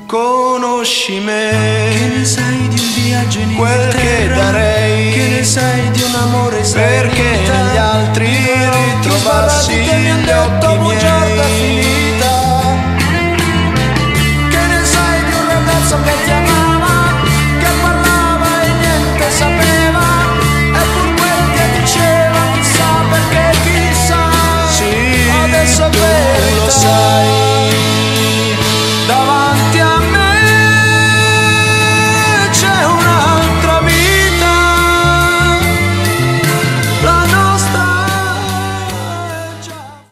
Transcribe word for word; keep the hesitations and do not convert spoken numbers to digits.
conosci me. Che ne sai di un viaggio in Quel Inghilterra? che darei, che ne sai di un amore perché negli altri ritrovassi che mi han gli detto occhi bugiarda miei. finita.